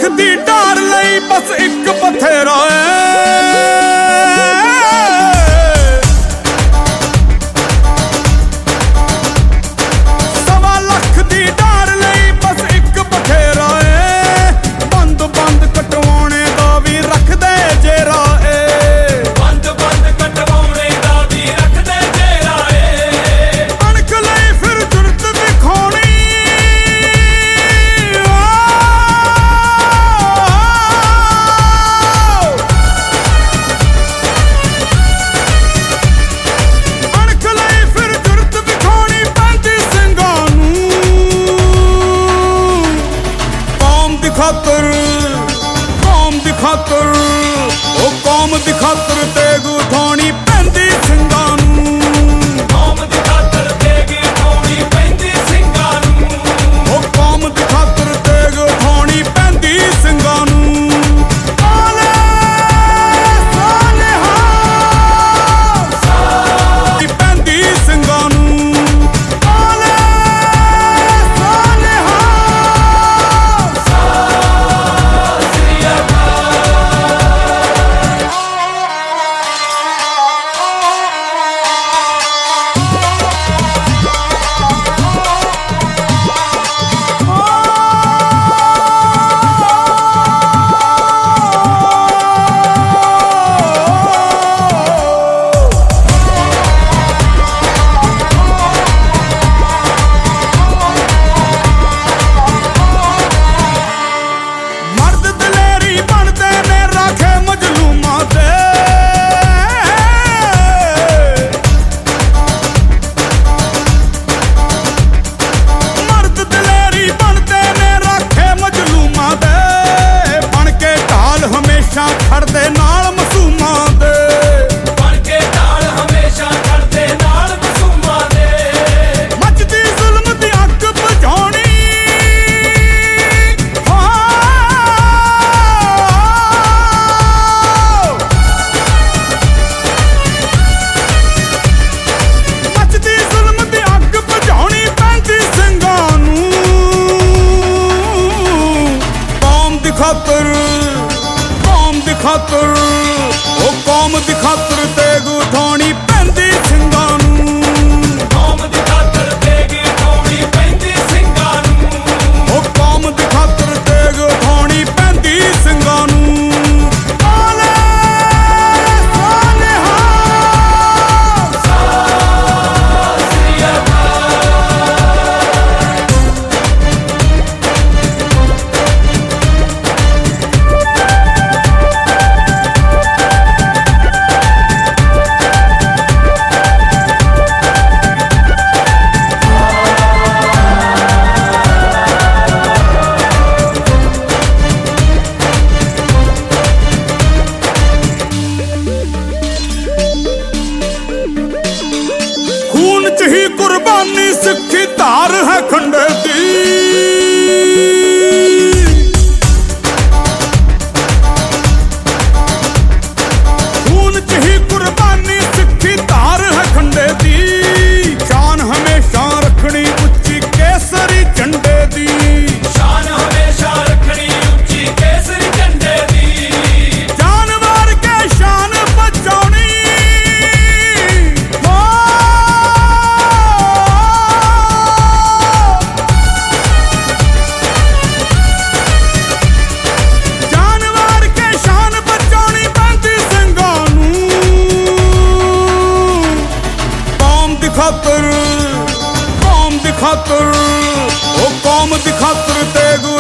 ਲੱਖ ਦੀ ਢਾਰ ਲਈ ਬਸ ਇੱਕ ਬਥੇਰਾ ਸਵਾ ਲੱਖ ਦੀ ਢਾਰ ਲਈ ਬਸ ਇੱਕ ਬਥੇਰਾ ਬੰਦ ਬੰਦ ਕਟਵਾਉਣੇ ਦਾ ਵੀ ਰੱਖਦੇ ਜੇਰਾ ਬੰਦ ਬੰਦ ਕਟਵਾਉਣੇ ਦਾ ਵੀ ਰੱਖਦੇ ਜੇਰਾ ਅਣਖ ਲਈ ਫਿਰ ਜੁਰਤ ਦਿਖਾਉਣੀ खातर ओ कौम दी खातर तेग उठानी पैंदी ਸਿੰਘਾਂ ਨੂੰ ਕੌਮ ਦੀ ਖਾਤਰ ਤੇਗ ਉਠਾਉਣੀ ਪੈਂਦੀ ਸਿੰਘਾਂ ਨੂੰ ओ कौम दी खातर तेग उठानी पैंदी ਸਿੰਘਾਂ ਨੂੰ ਆਲੇ ਸਾਲੇਹਾ ਸਾਡੀ ਪੈਂਦੀ ਸਿੰਘਾਂ ਨੂੰ ਆਲੇ ਸਾਲੇਹਾ ਖੜਦੇ ਨਾਲ ਮਾਸੂਮਾਂ ਦੇ ਬਣ ਕੇ ਢਾਲ ਹਮੇਸ਼ਾ ਖੜਦੇ ਨਾਲ ਮਾਸੂਮਾਂ ਦੇ ਮੱਚਦੀ ਜ਼ੁਲਮ ਦੀ ਅੱਗ ਬੁਝਾਉਣੀ ਮੱਚਦੀ ਜ਼ੁਲਮ ਦੀ ਅੱਗ ਬੁਝਾਉਣੀ ਪੈਂਦੀ ਸਿੰਘਾਂ ਨੂੰ ਕੌਮ ਦੀ ਖਾਤਰ खातर ओ कौम दी खातर तेग उठानी पैंदी ਸਿੰਘਾਂ ਨੂੰ ਕੌਮ ਦੀ ਖਾਤਰ ਤੇਗ ਉਠਾਉਣੀ ਪੈਂਦੀ ਸਿੰਘਾਂ ਨੂੰ ओ कौम दी खातर तेग उठानी पैंदी ਸਿੰਘਾਂ ਨੂੰ ਆਲੇ ਸਾਲੇਹਾ खून च ही कुर्बानी सिक्खी धार है खंडे दी खून च ही कुर्बानी सिक्खी धार है खंडे दी शान हमेशा रखनी उच्ची केसरी झंडे दी शान हमेशा रखनी ਉੱਚੀ ਕੇਸਰੀ ਝੰਡੇ ਦੀ जानवर के शान बचानी जानवर के शान बचानी पैंदी ਸਿੰਘਾਂ ਨੂੰ कौम दी खातर ओ कौम दी खातर तेग